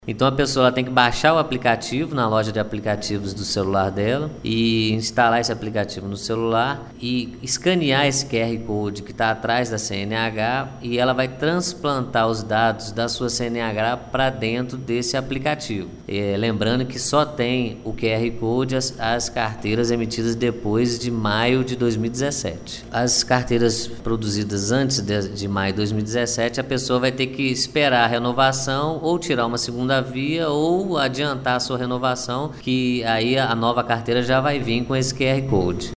Então a pessoa tem que baixar o aplicativo na loja de aplicativos do celular dela e instalar esse aplicativo no celular e escanear esse QR Code que está atrás da CNH e ela vai transplantar os dados da sua CNH para dentro desse aplicativo. Lembrando que só tem o QR Code as carteiras emitidas depois de maio de 2017. As carteiras produzidas antes de maio de 2017, a pessoa vai ter que esperar a renovação ou tirar uma segunda via ou adiantar a sua renovação, que aí a nova carteira já vai vir com esse QR Code.